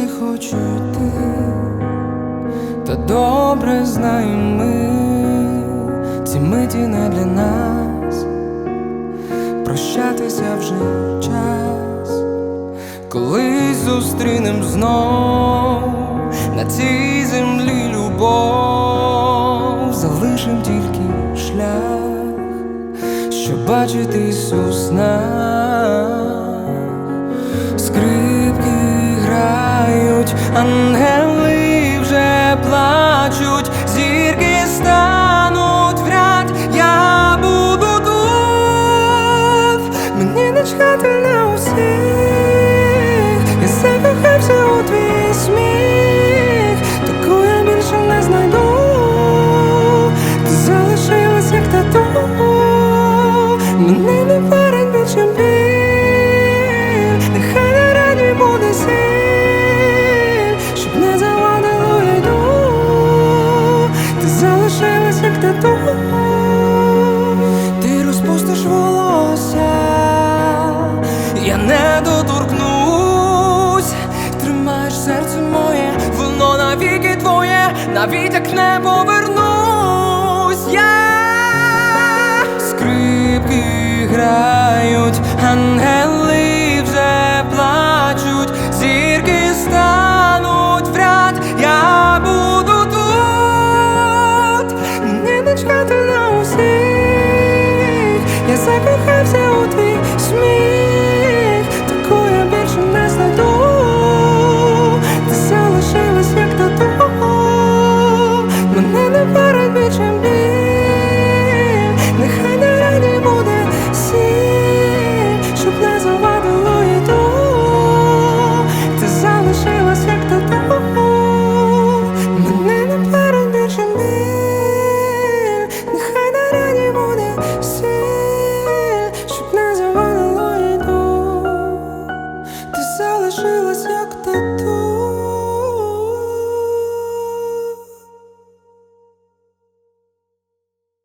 не хочу йти, та добре знаємо ми, ці миті не для нас. Прощатися вже час, колись зустрінем знов на цій землі любов. Залишим тільки шлях, щоб бачити Ісус нас. Скрипки грають, ангели вже плачуть, зірки стануть в ряд, я буду тут. Мені не чекати на усіх, я закохався у твій сміх, таку я більше не знайду. Ти залишилась як тату, мене не парить більше біль, нехай на рані буде сіль, щоб не завадило, я йду. Ти залишилась як тату, ти розпустиш волосся, я не доторкнусь. Тримаєш серце моє, воно навіки твоє, навіть як не повернусь я. Скрипки грають, ангели